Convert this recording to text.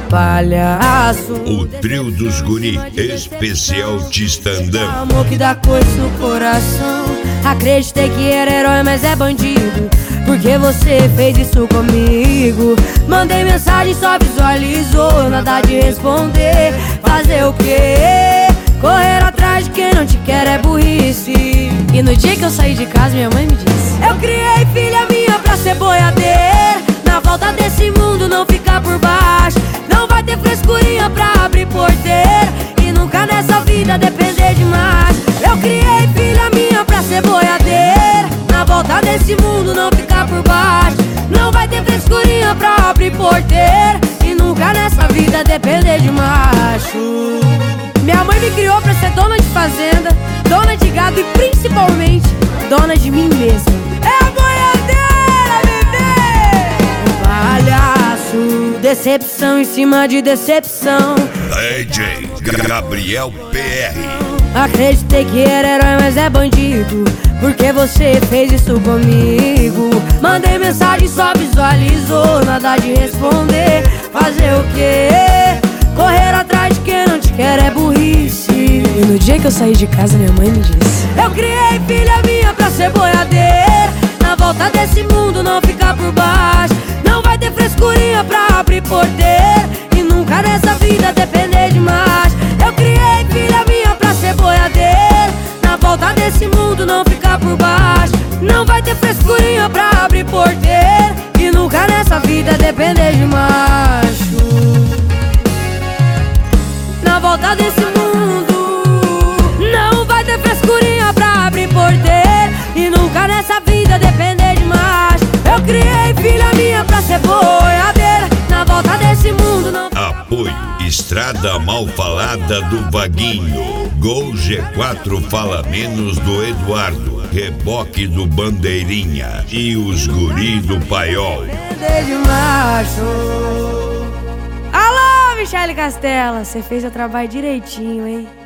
palhaço. O trio dos guri, especial Tistandão. Amor que dá coisa no coração. Acreditei que era herói, mas é bandido. Porque você fez isso comigo. Mandei mensagem, só visualizou. Nada de responder. Fazer o quê? Correr atrás de quem não te quer é burrice. E no dia que eu saí de casa, minha mãe me disse: eu criei filha minha pra ser boiadeira. Na volta desse mundo não ficar por baixo. Não vai ter frescurinha pra abrir porteira. E nunca nessa vida depender demais. Eu criei filha minha pra ser boiadeira. Na volta desse mundo não ficar por baixo. Não vai ter frescurinha pra abrir porteira. E nunca nessa vida depender de macho. Minha mãe me criou pra ser dona de fazenda, dona de gado e principalmente dona de mim mesma. É a boiadeira, bebê! Palhaço, decepção em cima de decepção. DJ Gabriel PR. Acreditei que era herói, mas é bandido. Porque você fez isso comigo. Mandei mensagem, só visualizou. Nada de responder. Fazer o quê? Correr atrás de quem não te quer é burrice. E no dia que eu saí de casa, minha mãe me disse: eu criei filha minha pra ser boiadeira. Na volta desse mundo não ficar por baixo. Não vai ter frescurinha pra abrir porteira. E nunca nessa vida depender de mais. Eu criei filha minha pra ser boiadeira. Na volta desse mundo não ficar por baixo. Não vai ter frescurinha pra abrir porteira. E nunca nessa vida depender de macho. Na volta desse mundo não vai ter frescurinha pra abrir porteira. E nunca nessa vida depender de macho. Eu criei filha minha pra ser boiadeira. Na volta desse mundo não. Apoio Estrada Mal Falada do Vaguinho. Gol G4 Fala Menos do Eduardo. Reboque do Bandeirinha. E os guri do Paiol. Depender de macho. Alô, Michele Castela, você fez o trabalho direitinho, hein?